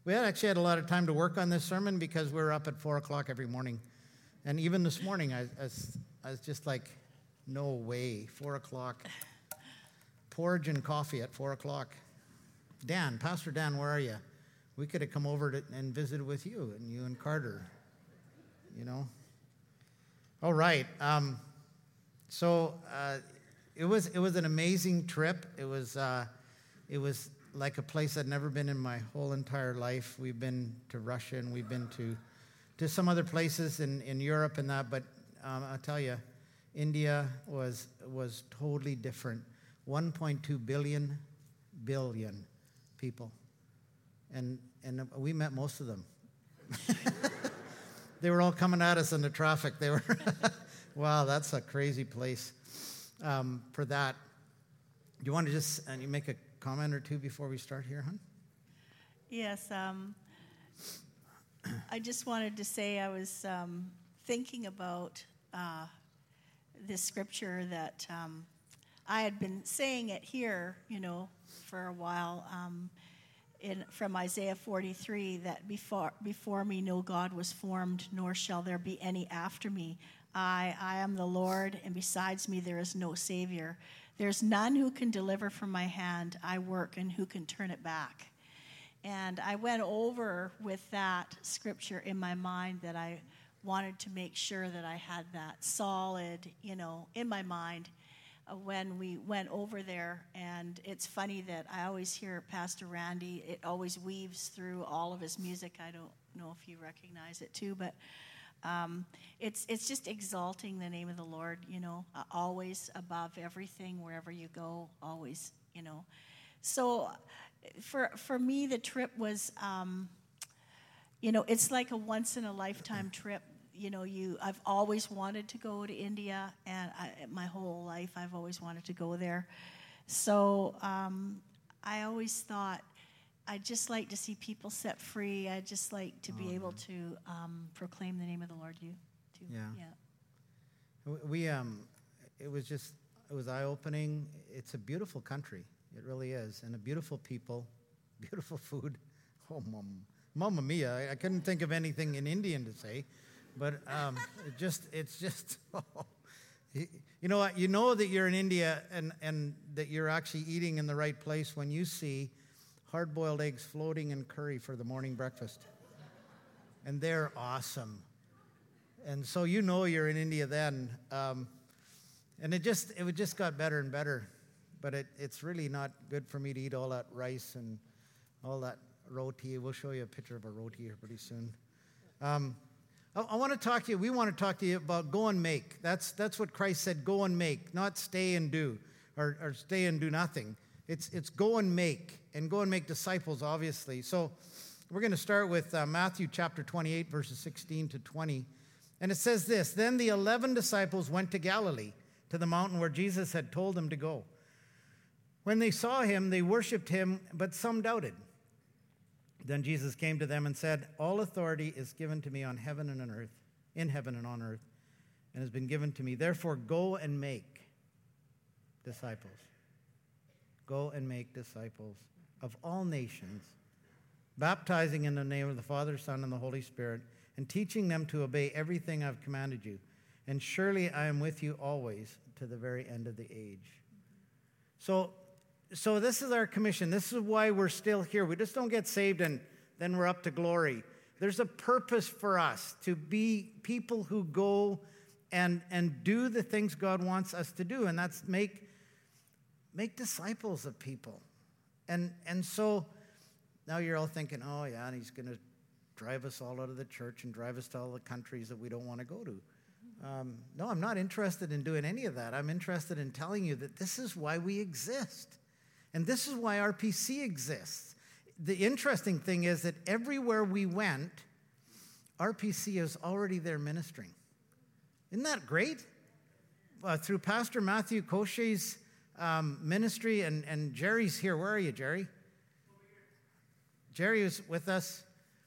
We actually had a lot of time to work on this sermon because we're up at 4 o'clock every morning. And even this morning, I was just like, no way, 4 o'clock. Porridge and coffee at 4 o'clock. Dan, Pastor Dan, where are you? We could have come over and visited with you and Carter, you know. All right. So it was an amazing trip. It was like a place I'd never been in my whole entire life. We've been to Russia and we've been to some other places in Europe and that. But I'll tell you, India was totally different. 1.2 billion people, and we met most of them. They were all coming at us in the traffic. They were, wow, that's a crazy place for that. Do you want to just you make a comment or two before we start here, hon? Yes. I just wanted to say I was thinking about this scripture that I had been saying it here, for a while, from Isaiah 43, that before me no God was formed, nor shall there be any after me. I am the Lord, and besides me there is no Savior. There's none who can deliver from my hand. I work, and who can turn it back? And I went over with that scripture in my mind that I wanted to make sure that I had that solid, in my mind when we went over there. And it's funny that I always hear Pastor Randy, it always weaves through all of his music. I don't know if you recognize it too, but it's just exalting the name of the Lord, always above everything, wherever you go, always, So for me, the trip was, it's like a once-in-a-lifetime trip. I've always wanted to go to India, and my whole life I've always wanted to go there. So I always thought I'd just like to see people set free. I'd just like to be able to proclaim the name of the Lord. You too. Yeah. We it was eye-opening. It's a beautiful country. It really is, and a beautiful people, beautiful food. Oh, Mamma mia! I couldn't think of anything in Indian to say. But it's just, you know what? You know that you're in India and that you're actually eating in the right place when you see hard-boiled eggs floating in curry for the morning breakfast. And they're awesome. And so you're in India then. And it just got better and better. But it's really not good for me to eat all that rice and all that roti. We'll show you a picture of a roti here pretty soon. I want to talk to you. We want to talk to you about go and make. That's what Christ said. Go and make, not stay and do, or stay and do nothing. It's go and make disciples. Obviously. So we're going to start with Matthew chapter 28, verses 16 to 20, and it says this: Then the 11 disciples went to Galilee, to the mountain where Jesus had told them to go. When they saw him, they worshipped him, but some doubted. Then Jesus came to them and said, All authority is given to me on heaven and on earth, in heaven and on earth, and has been given to me. Therefore, go and make disciples. Go and make disciples of all nations, baptizing in the name of the Father, Son, and the Holy Spirit, and teaching them to obey everything I've commanded you. And surely I am with you always to the very end of the age. So this is our commission. This is why we're still here. We just don't get saved and then we're up to glory. There's a purpose for us to be people who go and do the things God wants us to do, and that's make disciples of people. And so now you're all thinking, oh yeah, and he's going to drive us all out of the church and drive us to all the countries that we don't want to go to. No, I'm not interested in doing any of that. I'm interested in telling you that this is why we exist. And this is why RPC exists. The interesting thing is that everywhere we went, RPC is already there ministering. Isn't that great? Through Pastor Matthew Koche's ministry, and Jerry's here. Where are you, Jerry? Jerry was with us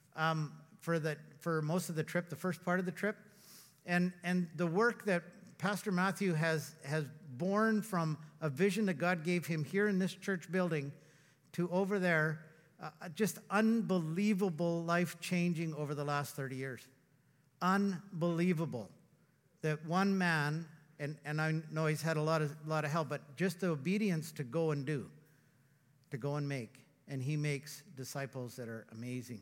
for most of the trip, the first part of the trip. And the work that Pastor Matthew has born from a vision that God gave him here in this church building to over there just unbelievable life-changing over the last 30 years. Unbelievable that one man, and I know he's had a lot of help, but just the obedience to go and do, to go and make. And he makes disciples that are amazing.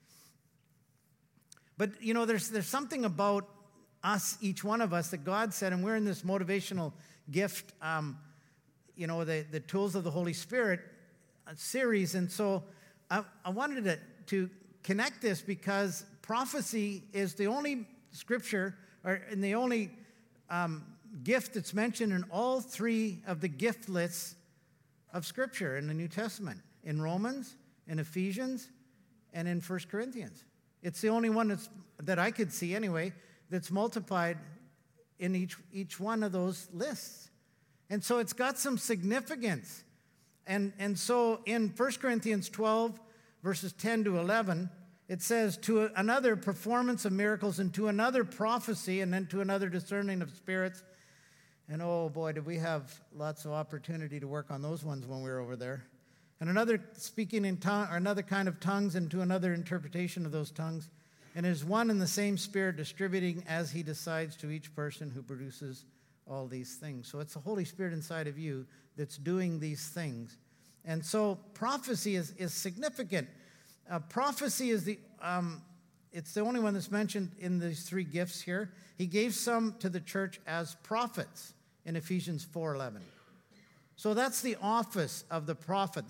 But, there's something about us, each one of us, that God said, and we're in this motivational gift, the Tools of the Holy Spirit series. And so I wanted to connect this because prophecy is the only scripture, and the only gift that's mentioned in all three of the gift lists of Scripture in the New Testament, in Romans, in Ephesians, and in 1 Corinthians. It's the only one that I could see anyway that's multiplied in each one of those lists. And so it's got some significance. And so in 1 Corinthians 12, verses 10 to 11, it says, to another performance of miracles, and to another prophecy, and then to another discerning of spirits. And oh boy, did we have lots of opportunity to work on those ones when we were over there. And another speaking in tongue, or another kind of tongues, and to another interpretation of those tongues. And it is one and the same Spirit distributing as he decides to each person who produces all these things. So it's the Holy Spirit inside of you that's doing these things. And so prophecy is significant. Prophecy is it's the only one that's mentioned in these three gifts here. He gave some to the church as prophets in Ephesians 4:11. So that's the office of the prophet.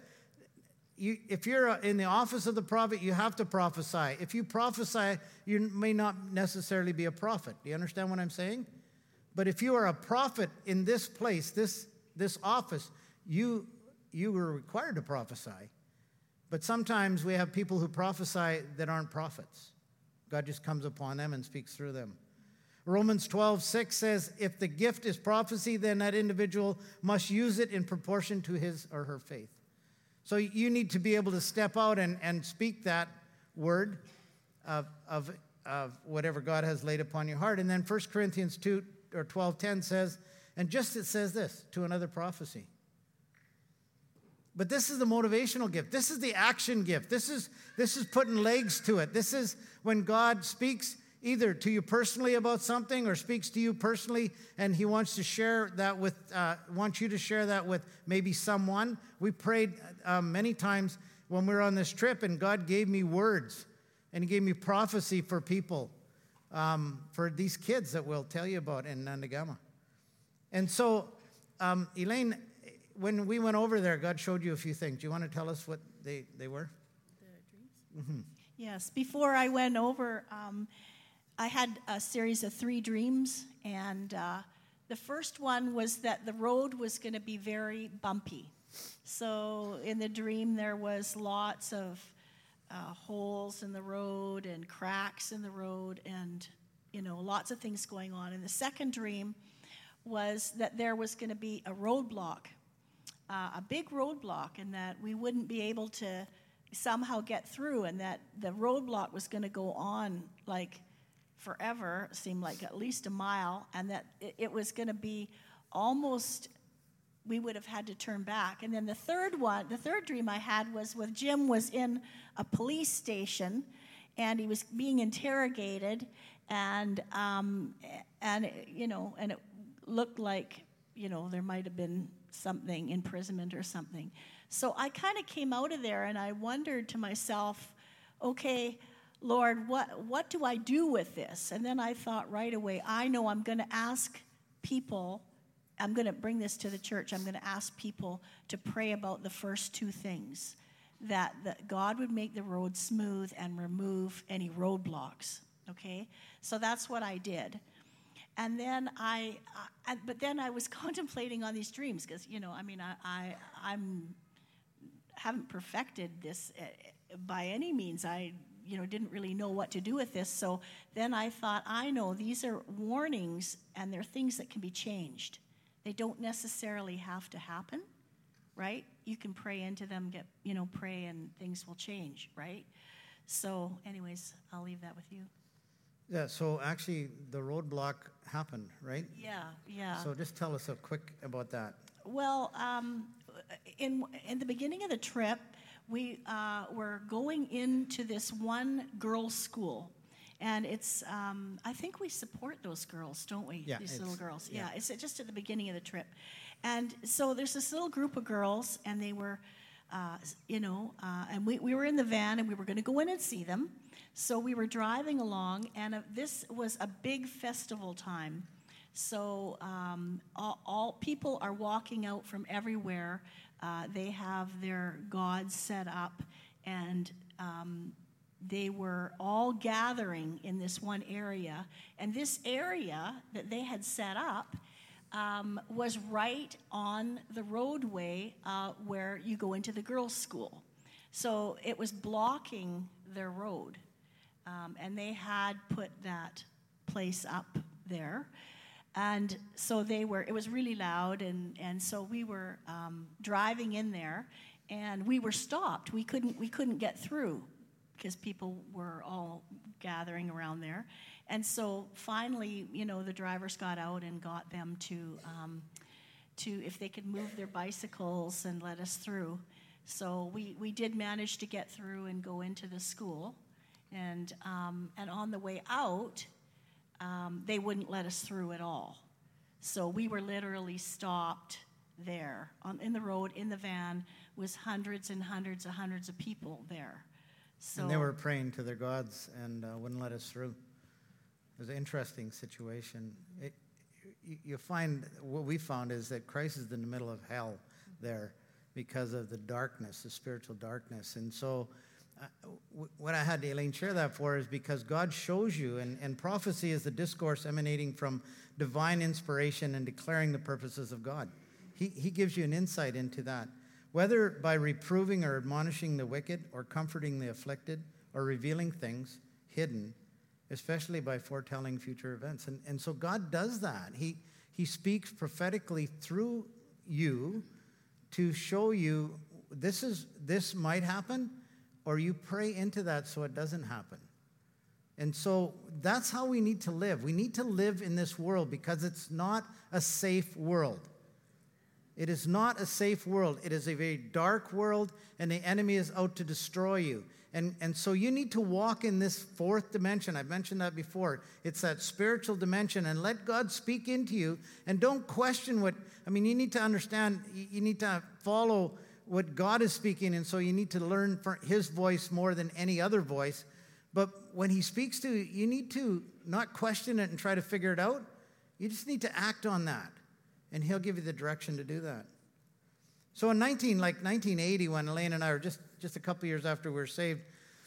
If you're in the office of the prophet, you have to prophesy. If you prophesy, you may not necessarily be a prophet. Do you understand what I'm saying? But if you are a prophet in this place, this office, you were required to prophesy. But sometimes we have people who prophesy that aren't prophets. God just comes upon them and speaks through them. Romans 12:6 says, if the gift is prophecy, then that individual must use it in proportion to his or her faith. So you need to be able to step out and speak that word of whatever God has laid upon your heart. And then 1 Corinthians 12:10 says, and just it says this, to another prophecy. But this is the motivational gift. This is the action gift. This is putting legs to it. This is when God speaks either to you personally about something or speaks to you personally, and he wants to share that wants you to share that with maybe someone. We prayed many times when we were on this trip, and God gave me words, and he gave me prophecy for people, for these kids that we'll tell you about in Nandagama. And so, Elaine, when we went over there, God showed you a few things. Do you want to tell us what they were? The dreams? Mm-hmm. Yes. Before I went over, I had a series of 3 dreams, and the first one was that the road was going to be very bumpy. So in the dream, there was lots of holes in the road and cracks in the road, and lots of things going on. And the second dream was that there was going to be a roadblock, a big roadblock, and that we wouldn't be able to somehow get through, and that the roadblock was going to go on like forever, seemed like at least a mile, and that it was going to be almost, we would have had to turn back. And then the third dream I had was with Jim was in a police station, and he was being interrogated, and it looked like, there might have been something, imprisonment or something. So I kind of came out of there, and I wondered to myself, okay, Lord, what do I do with this? And then I thought right away, I know I'm going to ask people, I'm going to bring this to the church, I'm going to ask people to pray about the first 2 things, that God would make the road smooth and remove any roadblocks, okay? So that's what I did. And then but then I was contemplating on these dreams, because, I haven't perfected this by any means. I didn't really know what to do with this. So then I thought, I know these are warnings, and they're things that can be changed. They don't necessarily have to happen, right? You can pray into them, pray, and things will change, right? So anyways, I'll leave that with you. Yeah, so actually the roadblock happened, right? Yeah. So just tell us quick about that. Well, in the beginning of the trip, we were going into this one girls' school. And it's, I think we support those girls, don't we? Yeah, these little girls. yeah. Yeah, it's just at the beginning of the trip. And so there's this little group of girls, and they were, and we were in the van, and we were going to go in and see them. So we were driving along, and this was a big festival time. So all people are walking out from everywhere. They have their gods set up, and they were all gathering in this one area. And this area that they had set up was right on the roadway where you go into the girls' school. So it was blocking their road. And they had put that place up there. And so it was really loud. And so we were driving in there, and we were stopped. We couldn't get through, because people were all gathering around there. And so finally, the drivers got out and got them to if they could move their bicycles and let us through. So we did manage to get through and go into the school. And on the way out, they wouldn't let us through at all. So we were literally stopped there in the road, in the van, with hundreds and hundreds and hundreds of people there. So, and they were praying to their gods and wouldn't let us through. It was an interesting situation. You find, what we found is that Christ is in the middle of hell there because of the darkness, the spiritual darkness. And so what I had Elaine share that for is because God shows you, and prophecy is the discourse emanating from divine inspiration and declaring the purposes of God. He gives you an insight into that. Whether by reproving or admonishing the wicked, or comforting the afflicted, or revealing things hidden, especially by foretelling future events. And so God does that. He speaks prophetically through you to show you this might happen, or you pray into that so it doesn't happen. And so that's how we need to live. We need to live in this world because it's not a safe world. It is not a safe world. It is a very dark world, and the enemy is out to destroy you. And so you need to walk in this fourth dimension. I've mentioned that before. It's that spiritual dimension, and let God speak into you, and don't question you need to understand, you need to follow what God is speaking, and so you need to learn his voice more than any other voice. But when he speaks to you, you need to not question it and try to figure it out. You just need to act on that. And he'll give you the direction to do that. So in 1980, when Elaine and I were just a couple years after we were saved,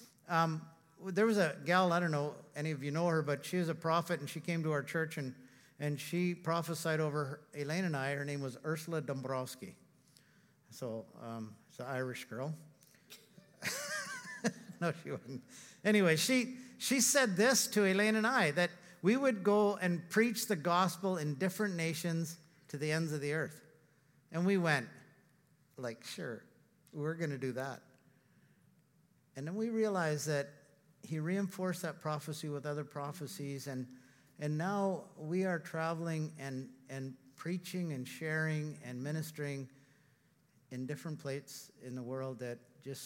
there was a gal, I don't know, any of you know her, but she is a prophet, and she came to our church, and she prophesied over Elaine and I. Her name was Ursula Dombrowski. So it's an Irish girl. No, she wasn't. Anyway, she said this to Elaine and I, that we would go and preach the gospel in different nations to the ends of the earth. And we went, sure, we're going to do that. And then we realized that he reinforced that prophecy with other prophecies, and now we are traveling and preaching and sharing and ministering in different places in the world that just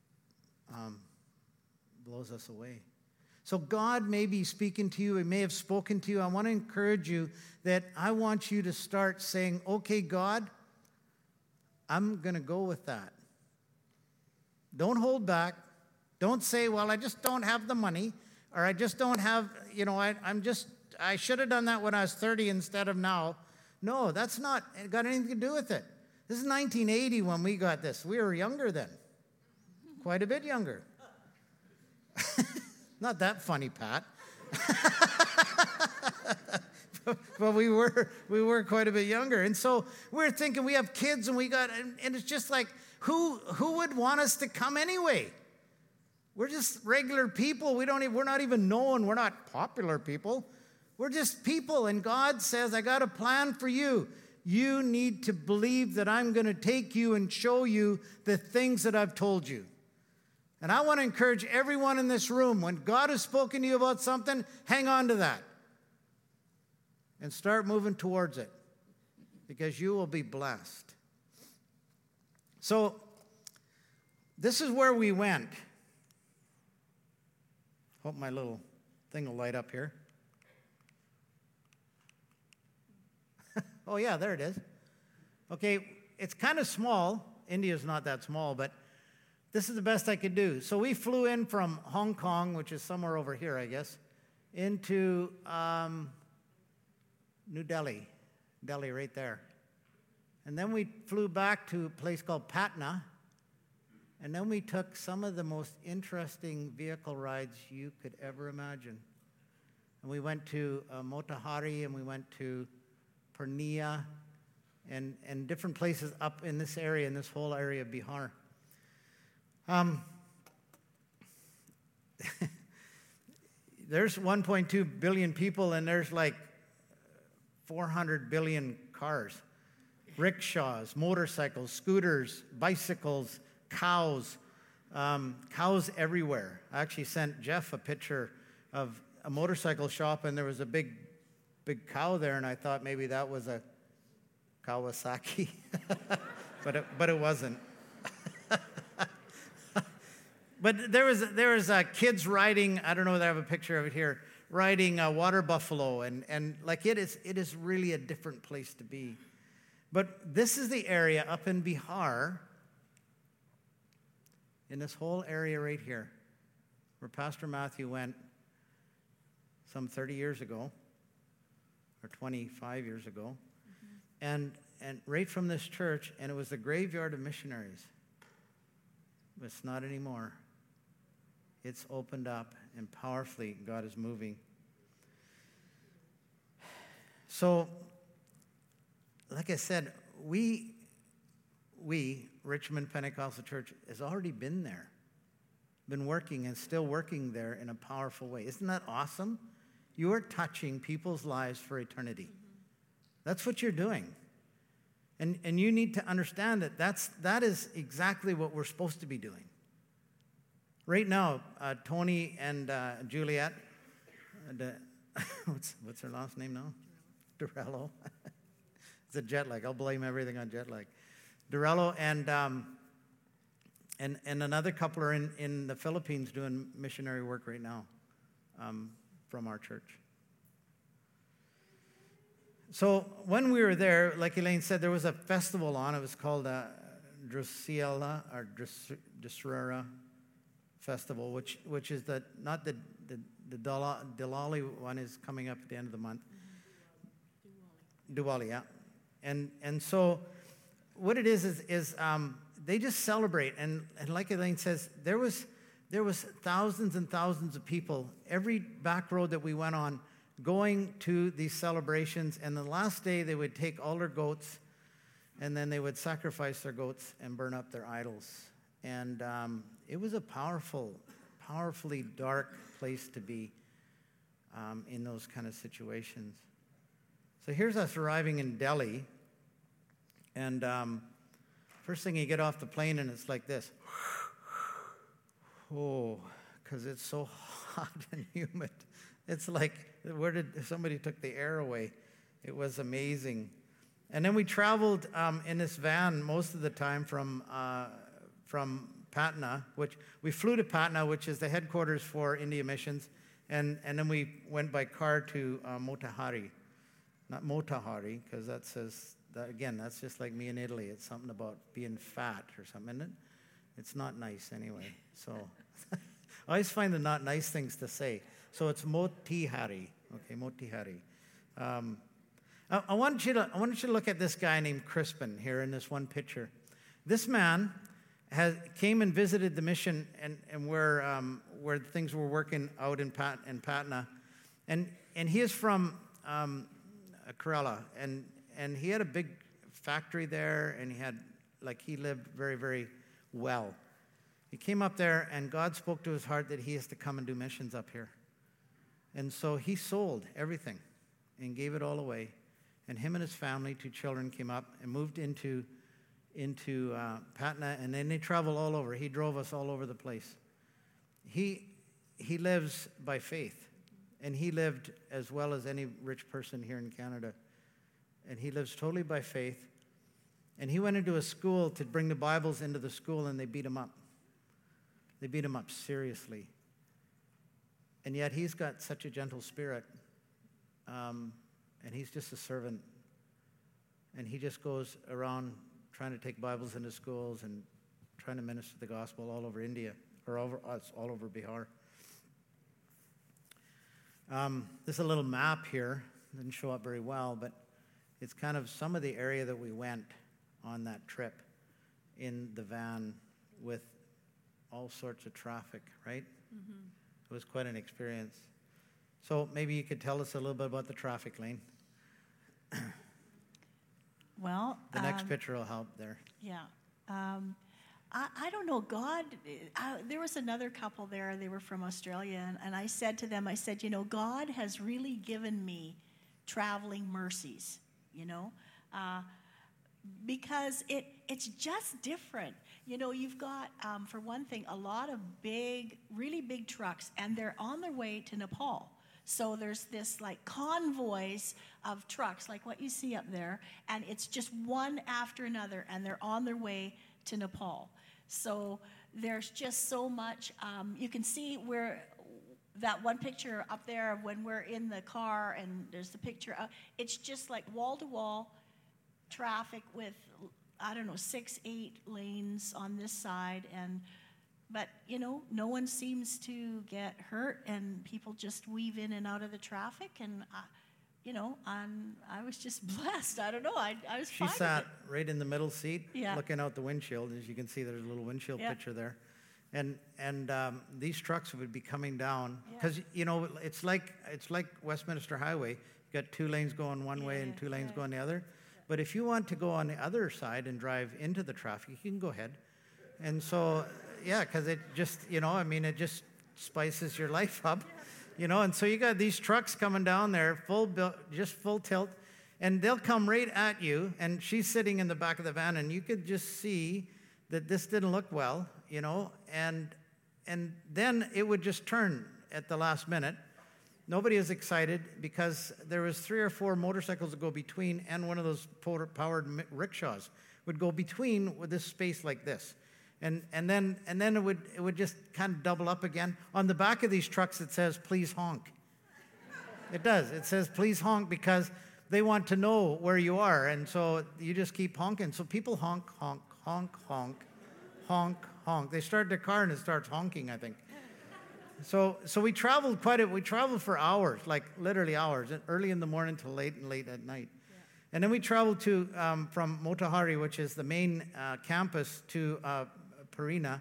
blows us away. So God may be speaking to you. He may have spoken to you. I want to encourage you that I want you to start saying, okay, God, I'm going to go with that. Don't hold back. Don't say, well, I just don't have the money, or I just don't have, I should have done that when I was 30 instead of now. No, that's not got anything to do with it. This is 1980 when we got this. We were younger then, quite a bit younger. Not that funny, Pat. But we were quite a bit younger. And so we're thinking, we have kids, and and it's just like, who would want us to come anyway? We're just regular people. We're not even known. We're not popular people. We're just people. And God says, I got a plan for you. You need to believe that I'm going to take you and show you the things that I've told you. And I want to encourage everyone in this room, when God has spoken to you about something, hang on to that and start moving towards it, because you will be blessed. So this is where we went. Hope my little thing will light up here. Oh, yeah, there it is. Okay, it's kind of small. India's not that small, but this is the best I could do. So we flew in from Hong Kong, which is somewhere over here, I guess, into New Delhi. Delhi right there. And then we flew back to a place called Patna. And then we took some of the most interesting vehicle rides you could ever imagine. And we went to Motihari, and we went to Purnia, and different places up in this area, in this whole area of Bihar. There's 1.2 billion people, and there's like 400 billion cars, rickshaws, motorcycles, scooters, bicycles, cows everywhere. I actually sent Jeff a picture of a motorcycle shop, and there was a big cow there, and I thought maybe that was a Kawasaki, but it wasn't. But there was kids riding. I don't know whether I have a picture of it here, riding a water buffalo, and like it is really a different place to be. But this is the area up in Bihar, in this whole area right here, where Pastor Matthew went some 30 years ago, or 25 years ago, and right from this church, and it was the graveyard of missionaries. But it's not anymore. It's opened up, and powerfully God is moving. So, like I said, we Richmond Pentecostal Church, has already been there, been working and still working there in a powerful way. Isn't that awesome? You are touching people's lives for eternity. That's what you're doing. And you need to understand that is exactly what we're supposed to be doing. Right now, Tony and Juliet, what's her last name now? Durello. It's a jet lag. I'll blame everything on jet lag. Durello and another couple are in the Philippines doing missionary work right now from our church. So when we were there, like Elaine said, there was a festival on. It was called Drusilla or Drusera Festival, which is not the Diwali one is coming up at the end of the month. Diwali, yeah. And so what it is they just celebrate, and like Elaine says, there was thousands and thousands of people every back road that we went on going to these celebrations, and the last day they would take all their goats, and then they would sacrifice their goats and burn up their idols. And it was a powerfully dark place to be in those kind of situations. So here's us arriving in Delhi, and first thing you get off the plane, and it's like this. Oh, because it's so hot and humid. It's like, somebody took the air away. It was amazing. And then we traveled in this van most of the time from Patna, which we flew to Patna, which is the headquarters for India Missions, and then we went by car to Motihari. Not Motihari, because that says, again, that's just like me in Italy. It's something about being fat or something, isn't it? It's not nice anyway. So I always find the not nice things to say. So it's Motihari. Okay, Motihari. I want you to look at this guy named Crispin here in this one picture. This man came and visited the mission and where things were working out in Patna, and he is from Kerala, and he had a big factory there, and he lived very, very well. He came up there, and God spoke to his heart that he has to come and do missions up here. And so he sold everything and gave it all away. And him and his family, 2 children, came up and moved into Patna, and then they traveled all over. He drove us all over the place. He lives by faith, and he lived as well as any rich person here in Canada. And he lives totally by faith. And he went into a school to bring the Bibles into the school, and they beat him up. They beat him up seriously. And yet he's got such a gentle spirit, and he's just a servant. And he just goes around trying to take Bibles into schools and trying to minister the gospel all over India, or all over Bihar. There's a little map here. Didn't show up very well, but it's kind of some of the area that we went on that trip in the van with all sorts of traffic, right? Mm-hmm. It was quite an experience. So maybe you could tell us a little bit about the traffic lane. Well, the next picture will help there. Yeah. I don't know, God, there was another couple there, they were from Australia, and I said to them, I said, God has really given me traveling mercies, because it's just different. You've got, for one thing, a lot of really big trucks, and they're on their way to Nepal. So there's this like convoys of trucks, like what you see up there, and it's just one after another, and they're on their way to Nepal. So there's just so much. You can see where that one picture up there of when we're in the car, and there's the picture. It's just like wall-to-wall traffic with, 6-8 lanes on this side, but no one seems to get hurt, and people just weave in and out of the traffic, and I was just blessed. I don't know. I was fine. She sat right in the middle seat, yeah, looking out the windshield. As you can see, there's a little windshield yeah, picture there, and these trucks would be coming down because it's like Westminster Highway. You got 2 lanes going one way and 2 lanes going the other. But if you want to go on the other side and drive into the traffic, you can go ahead. And so, because it just, it just spices your life up, And so you got these trucks coming down there, just full tilt, and they'll come right at you. And she's sitting in the back of the van, and you could just see that this didn't look well, And then it would just turn at the last minute. Nobody is excited because there was 3 or 4 motorcycles that go between, and one of those powered rickshaws would go between with this space like this. And then it would just kind of double up again. On the back of these trucks, it says, "Please honk." It does. It says, "Please honk," because they want to know where you are. And so you just keep honking. So people honk, honk, honk, honk, honk, honk. They start their car and it starts honking, I think. So we traveled we traveled for hours, like literally hours, early in the morning till late at night. Yeah. And then we traveled to from Motihari, which is the main campus, to Purina,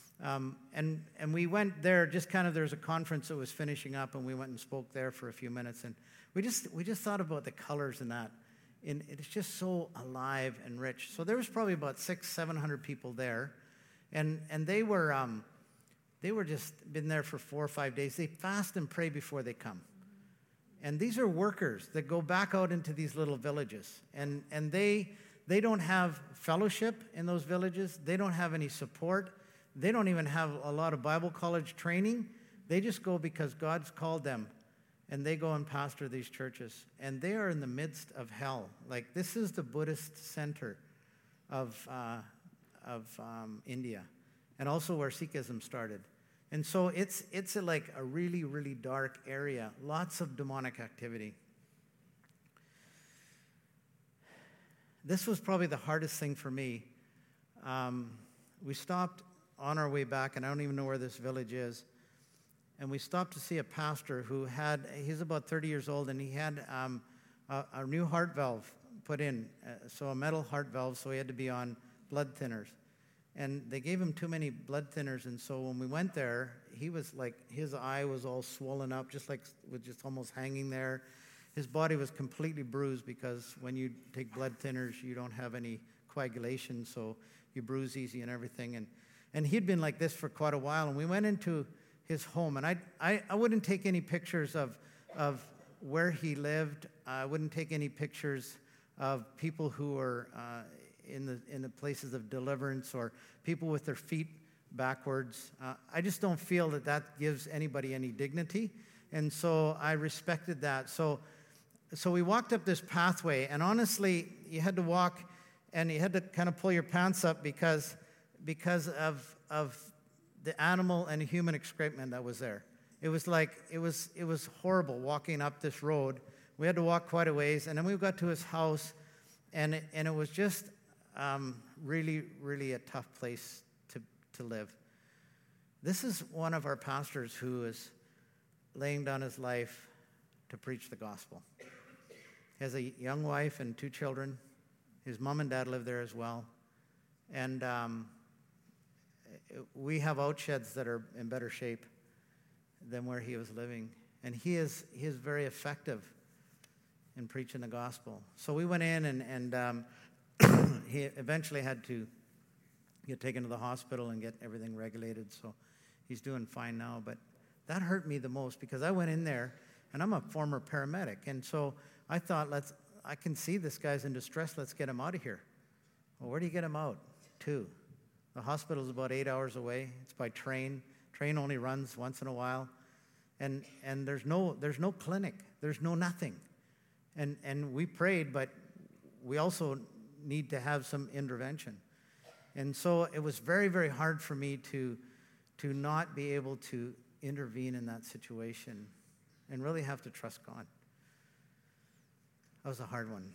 and we went there. Just kind of, there's a conference that was finishing up, and we went and spoke there for a few minutes. And we just thought about the colors in that. And it's just so alive and rich. So there was probably about 600-700 people there, and they were. They were just been there for 4 or 5 days. They fast and pray before they come. And these are workers that go back out into these little villages. And they don't have fellowship in those villages. They don't have any support. They don't even have a lot of Bible college training. They just go because God's called them. And they go and pastor these churches. And they are in the midst of hell. Like, this is the Buddhist center of India. And also where Sikhism started. And so it's like a really, really dark area. Lots of demonic activity. This was probably the hardest thing for me. We stopped on our way back, and I don't even know where this village is. And we stopped to see a pastor he's about 30 years old, and he had a new heart valve put in. So a metal heart valve, so he had to be on blood thinners. And they gave him too many blood thinners, and so when we went there, he was like, his eye was all swollen up, just almost hanging there. His body was completely bruised because when you take blood thinners, you don't have any coagulation, so you bruise easy and everything. And he'd been like this for quite a while, and we went into his home, and I wouldn't take any pictures of where he lived. I wouldn't take any pictures of people who were in the places of deliverance, or people with their feet backwards. I just don't feel that gives anybody any dignity, and so I respected that. So we walked up this pathway, and honestly, you had to walk, and you had to kind of pull your pants up because of the animal and human excrement that was there. It was like, it was horrible walking up this road. We had to walk quite a ways, and then we got to his house, and it was just really, really a tough place to live. This is one of our pastors who is laying down his life to preach the gospel. He has a young wife and 2 children. His mom and dad live there as well. And we have outsheds that are in better shape than where he was living. And he is very effective in preaching the gospel. So we went in, and he eventually had to get taken to the hospital and get everything regulated. So he's doing fine now. But that hurt me the most, because I went in there, and I'm a former paramedic. And so I thought, I can see this guy's in distress. Let's get him out of here. Well, where do you get him out? 2. The hospital is about 8 hours away. It's by train. Train only runs once in a while. And there's no clinic. There's no nothing. And we prayed, but we also need to have some intervention. And so it was very, very hard for me to not be able to intervene in that situation and really have to trust God. That was a hard one.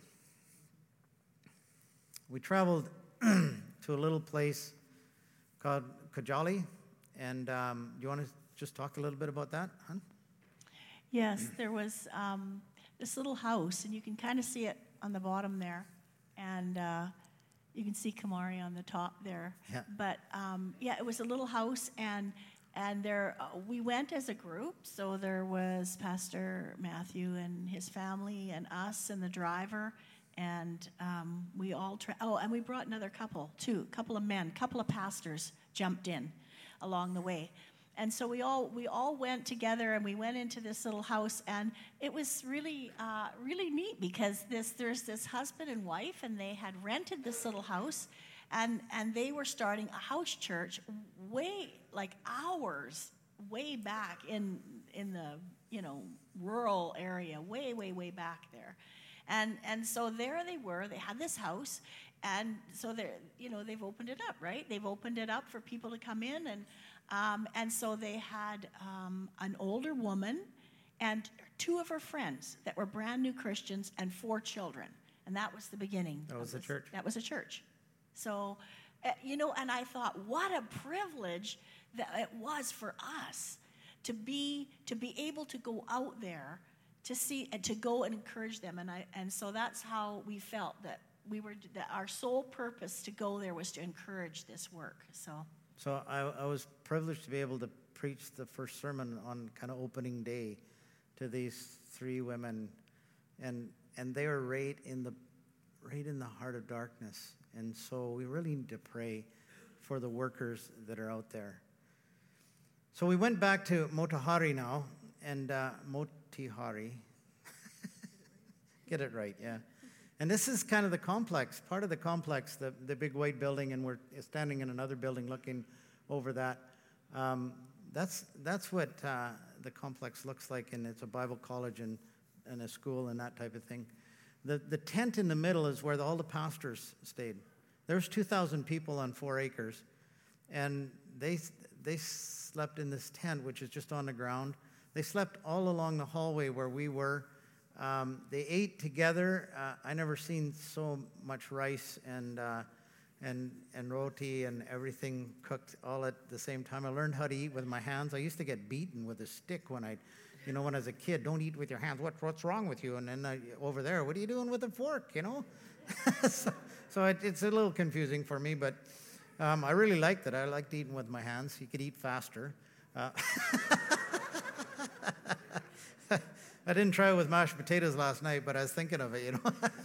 We traveled to a little place called Kajali, and do you want to just talk a little bit about that, hon? Yes, there was this little house, and you can kind of see it on the bottom there, and you can see Kamari on the top there. Yeah. But it was a little house, and there we went as a group. So there was Pastor Matthew and his family, and us, and the driver, and we all. And we brought another couple too, couple of men, couple of pastors jumped in along the way. And so we all went together, and we went into this little house, and it was really really neat, because there's this husband and wife, and they had rented this little house, and they were starting a house church hours way back in the rural area, way back there, and so there they were. They had this house, and so they've opened it up, right? They've opened it up for people to come in, and so they had an older woman and 2 of her friends that were brand new Christians, and 4 children. And that was the beginning. That was the church. That was a church. So, and I thought, what a privilege that it was for us to be able to go out there to see and to go and encourage them. And so that's how we felt that our sole purpose to go there was to encourage this work. So I was privileged to be able to preach the first sermon on kind of opening day to these 3 women, and they were right in the heart of darkness. And so we really need to pray for the workers that are out there. So we went back to Motihari now, and Motihari, get it right, yeah. And this is kind of the complex, part of the complex, the big white building, and we're standing in another building looking over that. That's what the complex looks like, and it's a Bible college and a school and that type of thing. The tent in the middle is where all the pastors stayed. There's 2,000 people on 4 acres, and they slept in this tent, which is just on the ground. They slept all along the hallway where we were. They ate together. I never seen so much rice and roti and everything cooked all at the same time. I learned how to eat with my hands. I used to get beaten with a stick when I was a kid. Don't eat with your hands. What's wrong with you? And then over there, what are you doing with a fork? So it's a little confusing for me, but I really liked it. I liked eating with my hands. You could eat faster. I didn't try it with mashed potatoes last night, but I was thinking of it,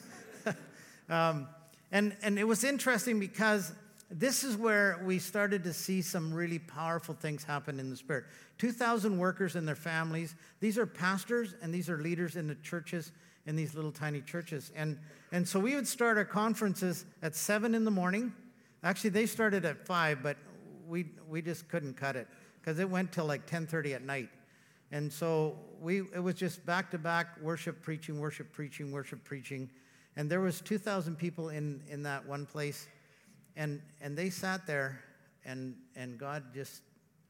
And it was interesting because this is where we started to see some really powerful things happen in the Spirit. 2,000 workers and their families. These are pastors, and these are leaders in the churches, in these little tiny churches. And so we would start our conferences at 7 in the morning. Actually, they started at 5, but we just couldn't cut it because it went till like 10:30 at night. And so it was just back-to-back worship, preaching, worship, preaching, worship, preaching. And there was 2,000 people in that one place. And they sat there, and God just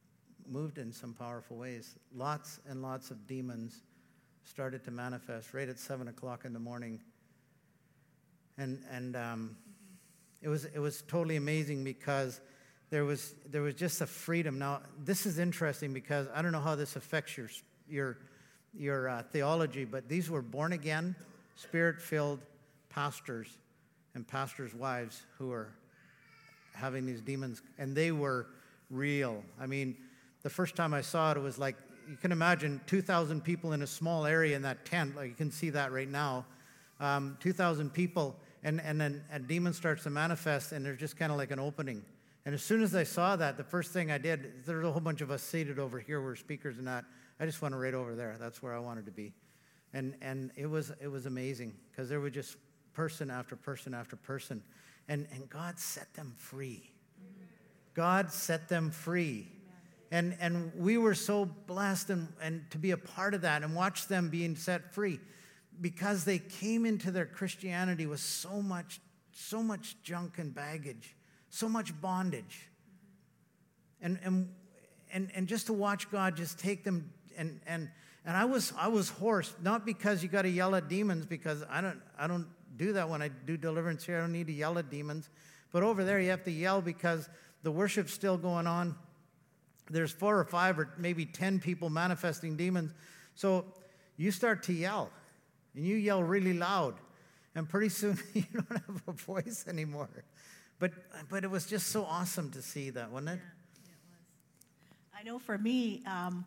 moved in some powerful ways. Lots and lots of demons started to manifest right at 7 o'clock in the morning. And it was totally amazing because there was just a freedom. Now, this is interesting because I don't know how this affects your theology, but these were born-again, Spirit-filled pastors and pastors' wives who were having these demons, and they were real. I mean, the first time I saw it, it was like, you can imagine 2,000 people in a small area in that tent, like you can see that right now, 2,000 people, and then a demon starts to manifest, and there's just kind of like an opening. And as soon as I saw that, the first thing I did, there's a whole bunch of us seated over here, we're speakers and that, I just went right over there. That's where I wanted to be. And it was amazing, because there were just person after person after person. And God set them free. God set them free. And we were so blessed and to be a part of that and watch them being set free, because they came into their Christianity with so much junk and baggage, so much bondage. And just to watch God just take them, and I was hoarse, not because you got to yell at demons, because I don't do that when I do deliverance here. I don't need to yell at demons. But over there you have to yell because the worship's still going on. There's 4 or 5 or maybe 10 people manifesting demons. So you start to yell, and you yell really loud, and pretty soon you don't have a voice anymore. But it was just so awesome to see that, wasn't it? Yeah, it was. I know for me,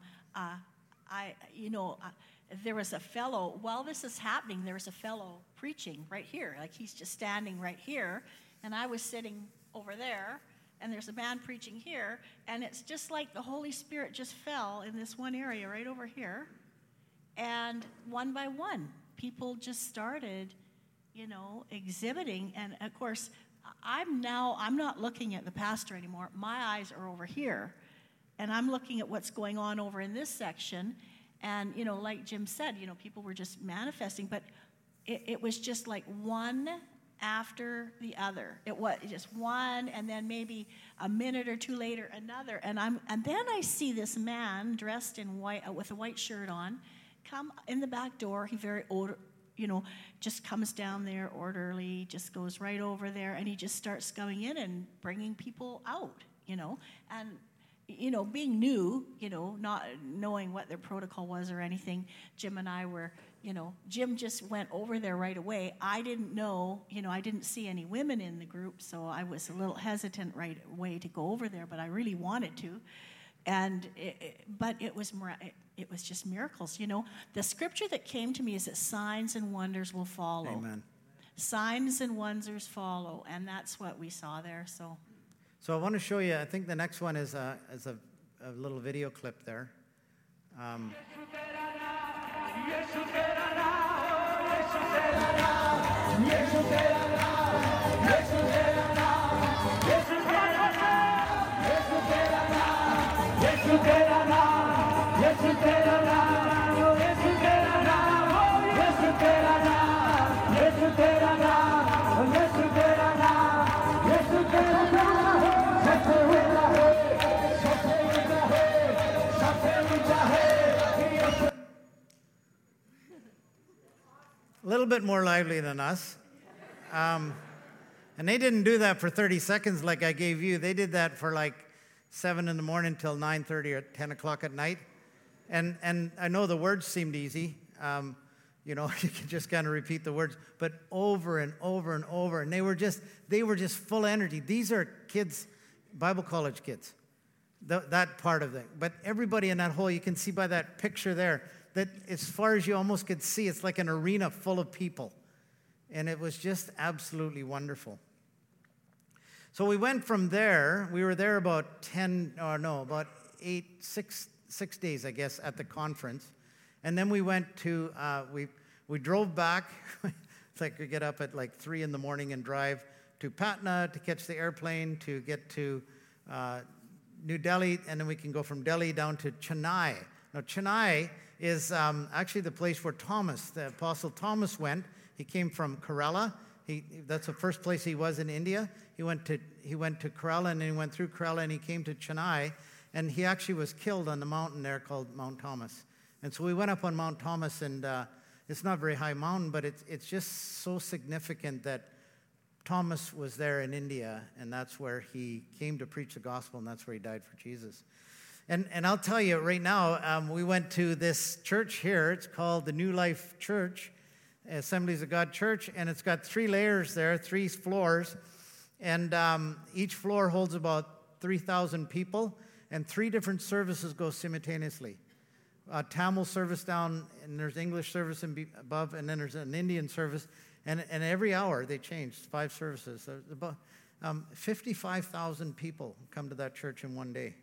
there was a fellow, while this is happening, there was a fellow preaching right here. Like, he's just standing right here, and I was sitting over there, and there's a man preaching here, and it's just like the Holy Spirit just fell in this one area right over here, and one by one, people just started, exhibiting. And of course, I'm not looking at the pastor anymore. My eyes are over here, and I'm looking at what's going on over in this section. And, like Jim said, people were just manifesting, but it was just like one after the other. It was just one, and then maybe a minute or two later, another. And then I see this man dressed in white, with a white shirt on, come in the back door. He just comes down there orderly, just goes right over there, and he just starts coming in and bringing people out, and being new, not knowing what their protocol was or anything, Jim and I were, Jim just went over there right away. I didn't know, I didn't see any women in the group, so I was a little hesitant right away to go over there, but I really wanted to. And but it was just miracles. The scripture that came to me is that signs and wonders will follow. Amen. Signs and wonders follow, and that's what we saw there. So I want to show you, I think the next one is a little video clip there. A little bit more lively than us. And they didn't do that for 30 seconds like I gave you. They did that for like 7 in the morning till 9:30 or 10 o'clock at night. And I know the words seemed easy. You can just kind of repeat the words, but over and over and over. And they were just full of energy. These are kids, Bible college kids, that part of it. But everybody in that hole, you can see by that picture there, that as far as you almost could see, it's like an arena full of people. And it was just absolutely wonderful. So we went from there. We were there about 6 days, I guess, at the conference. And then we went to, we drove back. It's like we get up at like 3 in the morning and drive to Patna to catch the airplane to get to New Delhi. And then we can go from Delhi down to Chennai. Now, Chennai is actually the place where the Apostle Thomas went. He came from Kerala. That's the first place he was in India. He went to Kerala, and then he went through Kerala, and he came to Chennai. and he actually was killed on the mountain there called Mount Thomas. And so we went up on Mount Thomas, and it's not a very high mountain, but it's just so significant that Thomas was there in India, and that's where he came to preach the gospel, and that's where he died for Jesus. And I'll tell you right now, we went to this church here. It's called the New Life Church, Assemblies of God Church, and it's got 3 layers there, 3 floors, and each floor holds about 3,000 people, and 3 different services go simultaneously. Tamil service down, and there's English service above, and then there's an Indian service, and every hour they change, 5 services. So about 55,000 people come to that church in one day.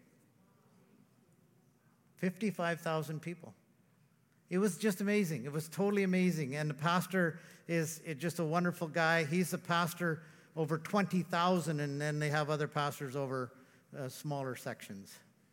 55,000 people. It was just amazing. It was totally amazing. And the pastor is just a wonderful guy. He's the pastor over 20,000, and then they have other pastors over smaller sections.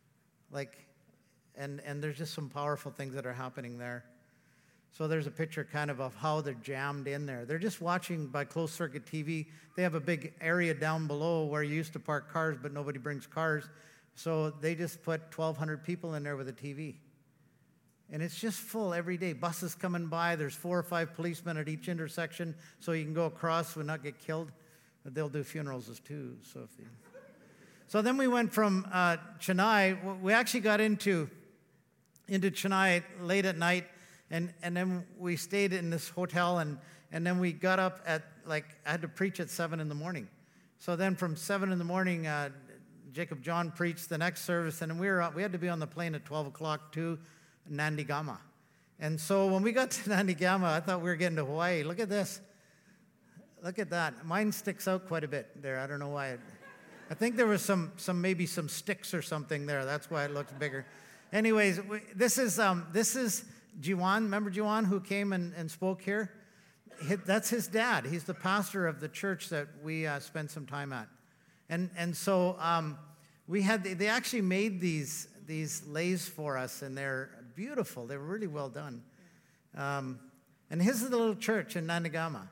And there's just some powerful things that are happening there. So there's a picture kind of how they're jammed in there. They're just watching by closed circuit TV. They have a big area down below where you used to park cars, but nobody brings cars. So they just put 1,200 people in there with a TV. And it's just full every day. Buses coming by. There's 4 or 5 policemen at each intersection so you can go across and not get killed. But they'll do funerals too. So then we went from Chennai. We actually got into Chennai late at night, and then we stayed in this hotel, and then we got up at, I had to preach at 7 in the morning. So then from 7 in the morning, Jacob John preached the next service, and we had to be on the plane at 12 o'clock to Nandigama. And so when we got to Nandigama, I thought we were getting to Hawaii. Look at this. Look at that. Mine sticks out quite a bit there. I don't know why. I think there was maybe some sticks or something there. That's why it looks bigger. Anyways, this is Jiwan. Remember Jiwan who came and spoke here? That's his dad. He's the pastor of the church that we spent some time at. And so they actually made these leis for us, and they're beautiful. They're really well done. And his is the little church in Nandigama.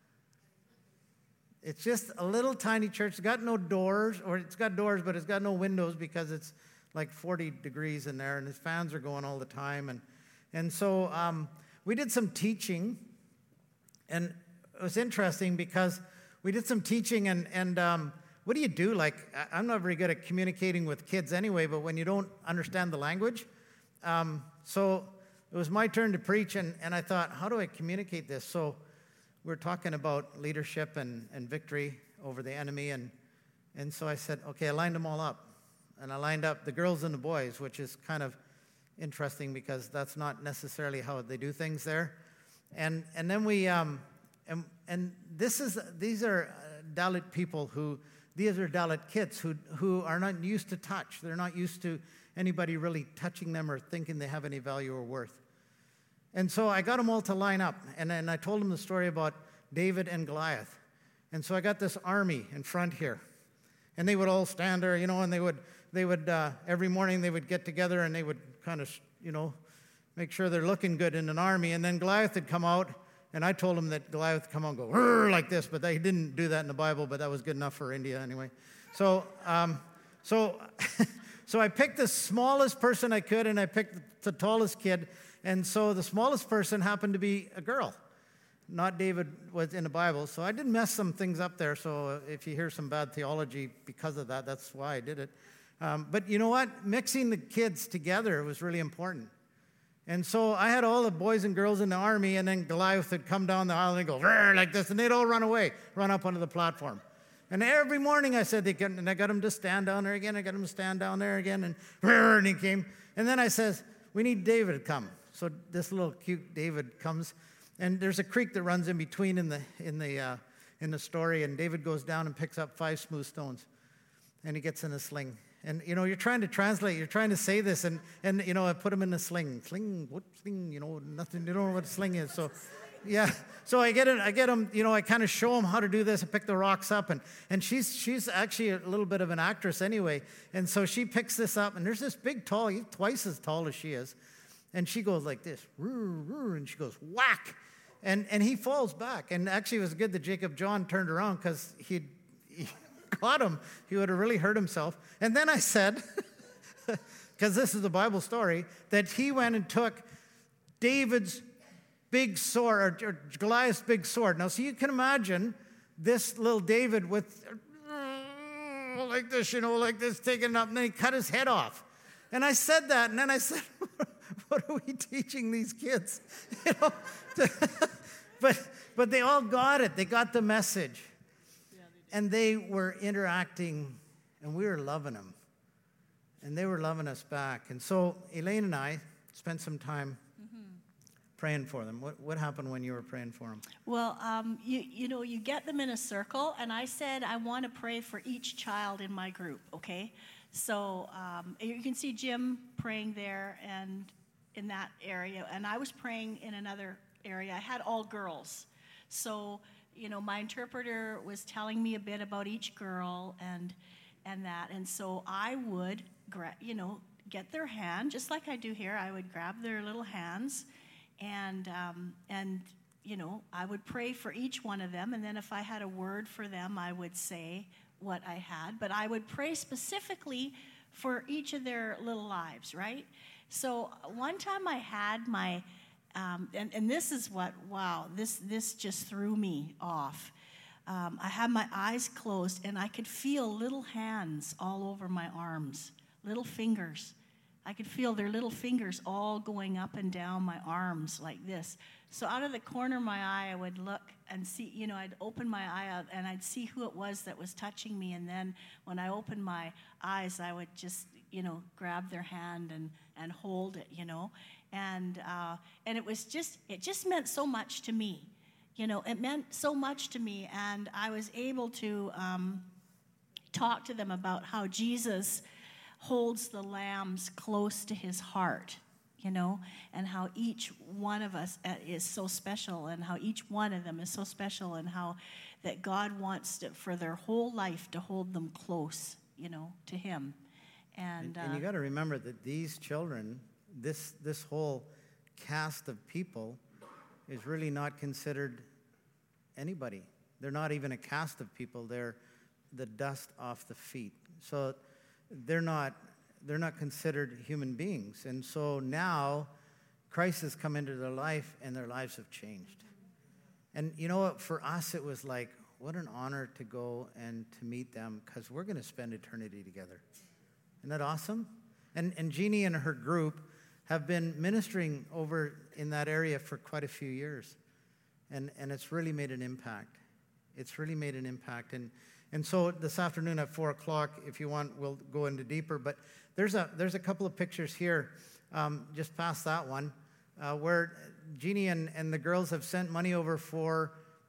It's just a little tiny church. It's got no doors, or it's got doors, but it's got no windows because it's like 40 degrees in there, and his fans are going all the time. And so we did some teaching, and it was interesting because we did some teaching, and what do you do? I'm not very good at communicating with kids anyway, but when you don't understand the language. So it was my turn to preach, and I thought, how do I communicate this? So we're talking about leadership and victory over the enemy, and so I said, okay, I lined them all up. And I lined up the girls and the boys, which is kind of interesting because that's not necessarily how they do things there. And then we, these are Dalit people these are Dalit kids who are not used to touch. They're not used to anybody really touching them or thinking they have any value or worth. And so I got them all to line up, and then I told them the story about David and Goliath. And so I got this army in front here, and they would all stand there, and they would every morning they would get together and they would kind of, make sure they're looking good in an army. And then Goliath would come out, and I told them that Goliath would come out and go "Rrr," like this, but they didn't do that in the Bible, but that was good enough for India anyway. So I picked the smallest person I could, and I picked the tallest kid. And so the smallest person happened to be a girl. Not David was in the Bible. So I did mess some things up there. So if you hear some bad theology because of that, that's why I did it. But you know what? Mixing the kids together was really important. And so I had all the boys and girls in the army, and then Goliath would come down the aisle and go like this, and they'd all run away, run up onto the platform. And every morning I said, and I got him to stand down there again. I got him to stand down there again, and he came. And then I says, we need David to come. So this little cute David comes, and there's a creek that runs in between in the story. And David goes down and picks up 5 smooth stones, and he gets in a sling. And you're trying to translate, you're trying to say this, and I put him in a sling. Sling, what sling? Nothing. You don't know what a sling is. So, yeah. So I get him. I kind of show him how to do this. I pick the rocks up, and she's actually a little bit of an actress anyway. And so she picks this up, and there's this big tall, he's twice as tall as she is. And she goes like this, and she goes, whack. And he falls back. And actually, it was good that Jacob John turned around because he caught him. He would have really hurt himself. And then I said, because this is the Bible story, that he went and took David's big sword, or Goliath's big sword. Now, so you can imagine this little David with, like this, like this, taking it up, and then he cut his head off. And I said that, and then I said, what are we teaching these kids? But they all got it. They got the message. And they were interacting, and we were loving them. And they were loving us back. And so Elaine and I spent some time praying for them. What happened when you were praying for them? Well, you get them in a circle, and I said I want to pray for each child in my group, okay? So you can see Jim praying there and in that area, and I was praying in another area. I had all girls. So, my interpreter was telling me a bit about each girl and that, and so I would, get their hand, just like I do here. I would grab their little hands, and I would pray for each one of them, and then if I had a word for them, I would say what I had, but I would pray specifically for each of their little lives, right? So one time I had my, and this is this just threw me off. I had my eyes closed, and I could feel little hands all over my arms, little fingers. I could feel their little fingers all going up and down my arms like this. So out of the corner of my eye, I would look and see, I'd open my eye out, and I'd see who it was that was touching me. And then when I opened my eyes, I would just, grab their hand and hold it, And it just meant so much to me. It meant so much to me. And I was able to talk to them about how Jesus holds the lambs close to his heart, and how each one of us is so special, and how each one of them is so special, and how that God wants for their whole life to hold them close, to him. And you got to remember that these children, this whole cast of people is really not considered anybody. They're not even a cast of people. They're the dust off the feet. So they're not considered human beings. And so now Christ has come into their life, and their lives have changed. And you know what? For us, it was like, what an honor to go and to meet them, because we're going to spend eternity together. Isn't that awesome? And Jeannie and her group have been ministering over in that area for quite a few years. And it's really made an impact. It's really made an impact. And so this afternoon at 4 o'clock, if you want, we'll go into deeper. But there's a couple of pictures here, just past that one, where Jeannie and the girls have sent money over for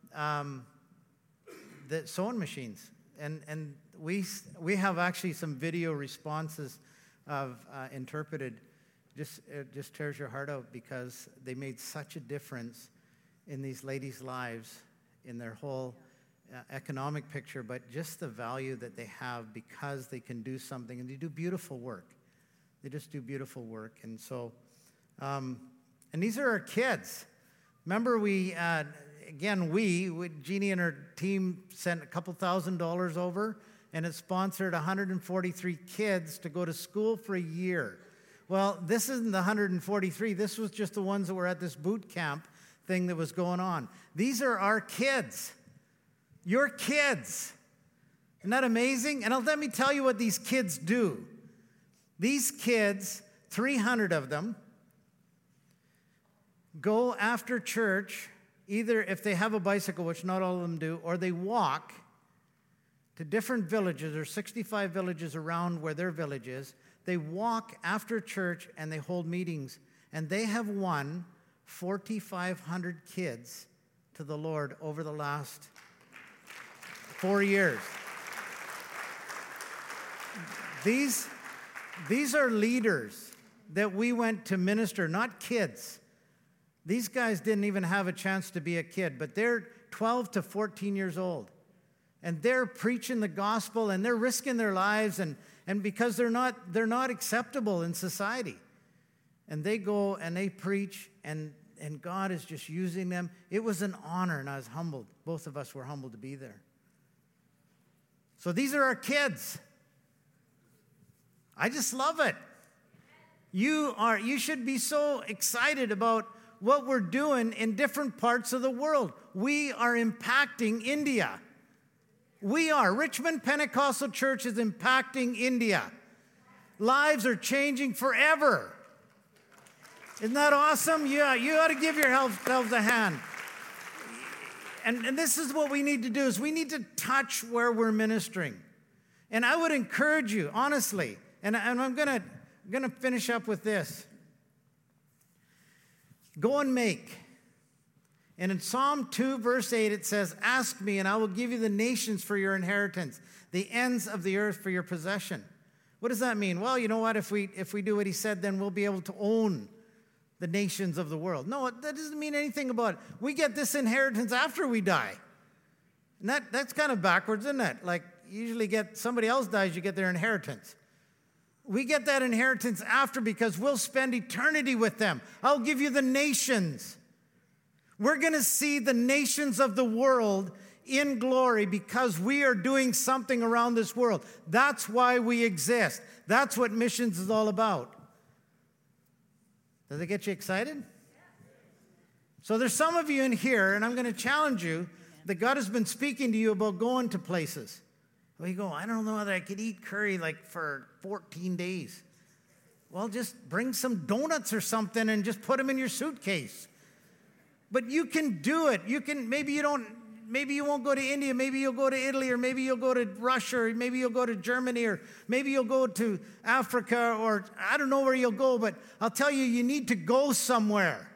the sewing machines. And we have actually some video responses of interpreted. It just tears your heart out, because they made such a difference in these ladies' lives, in their whole economic picture, but just the value that they have because they can do something, and they do beautiful work. They just do beautiful work. And so, and these are our kids. Remember, Jeannie and her team sent a couple $1,000s over, and it sponsored 143 kids to go to school for a year. Well, this isn't the 143. This was just the ones that were at this boot camp thing that was going on. These are our kids. Your kids. Isn't that amazing? And let me tell you what these kids do. These kids, 300 of them, go after church, either if they have a bicycle, which not all of them do, or they walk to different villages. There's 65 villages around where their village is. They walk after church, and they hold meetings. And they have won 4,500 kids to the Lord over the last 4 years. These are leaders that we went to minister, not kids. These guys didn't even have a chance to be a kid, but they're 12 to 14 years old. And they're preaching the gospel, and they're risking their lives, and because they're not acceptable in society. And they go and they preach, and God is just using them. It was an honor, and I was humbled. Both of us were humbled to be there. So these are our kids. I just love it. You should be so excited about what we're doing in different parts of the world. We are impacting India. We are. Richmond Pentecostal Church is impacting India. Lives are changing forever. Isn't that awesome? Yeah, you ought to give yourselves a hand. And this is what we need to do, is we need to touch where we're ministering. And I would encourage you, honestly, and I'm going to finish up with this. Go and make. And in Psalm 2, verse 8, it says, ask me, and I will give you the nations for your inheritance, the ends of the earth for your possession. What does that mean? Well, you know what? If we do what he said, then we'll be able to own the nations of the world. No, that doesn't mean anything about it. We get this inheritance after we die. And that's kind of backwards, isn't it? Like, you usually somebody else dies, you get their inheritance. We get that inheritance after, because we'll spend eternity with them. I'll give you the nations. We're going to see the nations of the world in glory because we are doing something around this world. That's why we exist. That's what missions is all about. Does it get you excited? So there's some of you in here, and I'm going to challenge you, that God has been speaking to you about going to places. Well, you go, I don't know whether I could eat curry like for 14 days. Well, just bring some donuts or something and just put them in your suitcase. But you can do it. Maybe you won't go to India, maybe you'll go to Italy, or maybe you'll go to Russia, or maybe you'll go to Germany, or maybe you'll go to Africa, or I don't know where you'll go, but I'll tell you, you need to go somewhere.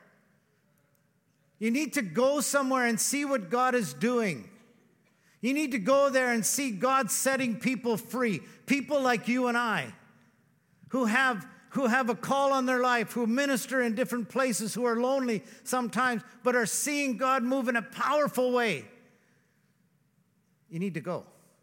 You need to go somewhere and see what God is doing. You need to go there and see God setting people free. People like you and I, who have a call on their life, who minister in different places, who are lonely sometimes, but are seeing God move in a powerful way. You need to go.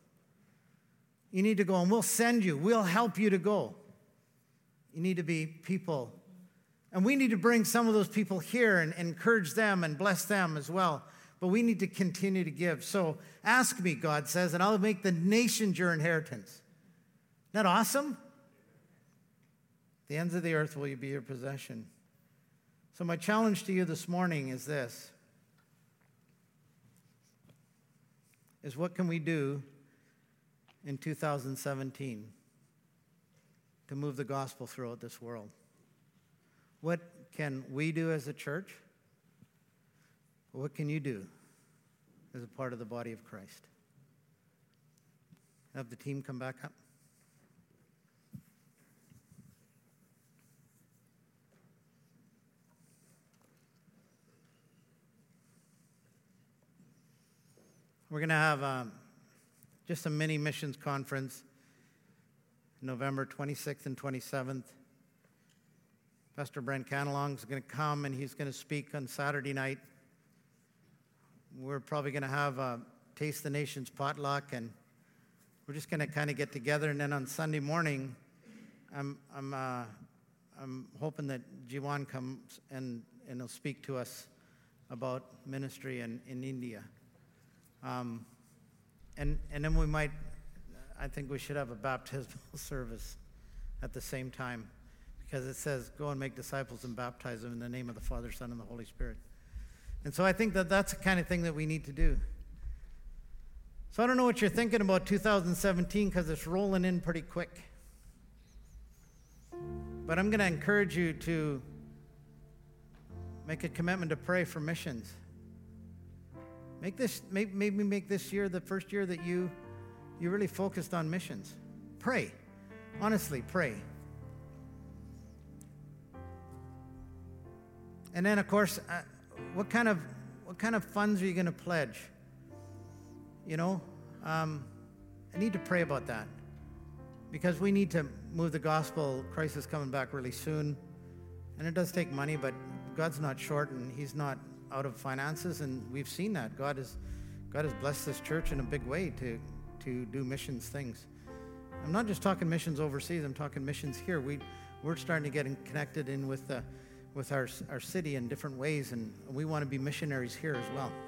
You need to go, and we'll send you. We'll help you to go. You need to be people. And we need to bring some of those people here and encourage them and bless them as well. But we need to continue to give. So ask me, God says, and I'll make the nations your inheritance. Isn't that awesome? The ends of the earth will be your possession. So my challenge to you this morning is this. Is what can we do in 2017 to move the gospel throughout this world? What can we do as a church? What can you do as a part of the body of Christ? Have the team come back up. We're going to have just a mini missions conference November 26th and 27th. Pastor Brent Canalong is going to come, and he's going to speak on Saturday night. We're probably going to have a Taste the Nations potluck, and we're just going to kind of get together. And then on Sunday morning, I'm hoping that Jiwan comes and he'll speak to us about ministry in India. And then we might, I think we should have a baptismal service at the same time, because it says, go and make disciples and baptize them in the name of the Father, Son, and the Holy Spirit. And so I think that that's the kind of thing that we need to do. So I don't know what you're thinking about 2017, because it's rolling in pretty quick. But I'm going to encourage you to make a commitment to pray for missions. Maybe make this year the first year that you really focused on missions. Pray. Honestly, pray. And then, of course, what kind of funds are you going to pledge? You know, I need to pray about that, because we need to move the gospel. Christ is coming back really soon, and it does take money, but God's not short, and He's not out of finances, and we've seen that. God has blessed this church in a big way to do missions things. I'm not just talking missions overseas. I'm talking missions here. We're starting to get connected in with our city in different ways, and we want to be missionaries here as well.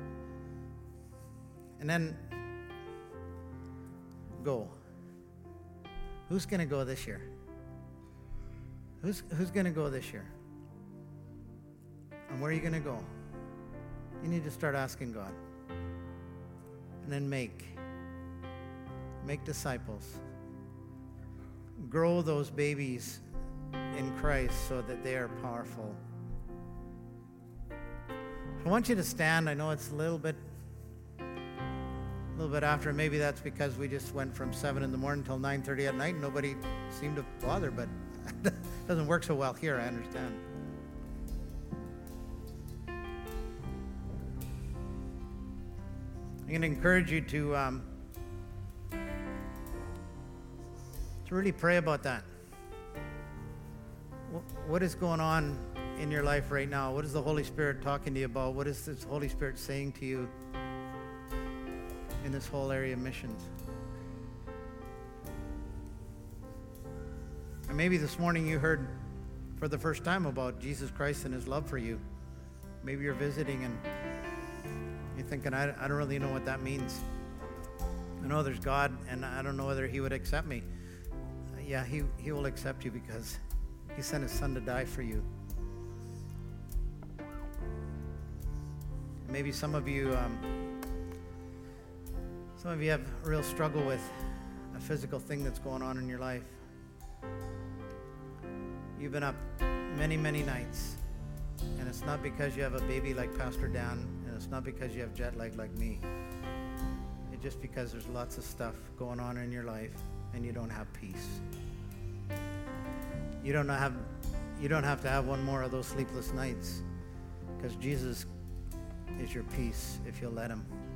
And then go. Who's going to go this year? Who's going to go this year? And where are you going to go? You need to start asking God. And then make disciples. Grow those babies in Christ so that they are powerful. I want you to stand. I know it's a little bit after. Maybe that's because we just went from 7 in the morning till 9:30 at night. Nobody seemed to bother, but it doesn't work so well here, I understand. I'm going to encourage you to really pray about that. What is going on in your life right now? What is the Holy Spirit talking to you about? What is this Holy Spirit saying to you in this whole area of missions? And maybe this morning you heard for the first time about Jesus Christ and his love for you. Maybe you're visiting and you're thinking, I don't really know what that means. I know there's God, and I don't know whether he would accept me. Yeah, he will accept you because he sent his son to die for you. Maybe some of you have a real struggle with a physical thing that's going on in your life. You've been up many, many nights, and it's not because you have a baby like Pastor Dan, and it's not because you have jet lag like me. It's just because there's lots of stuff going on in your life, and you don't have peace. You don't have to have one more of those sleepless nights, because Jesus is your peace if you'll let him.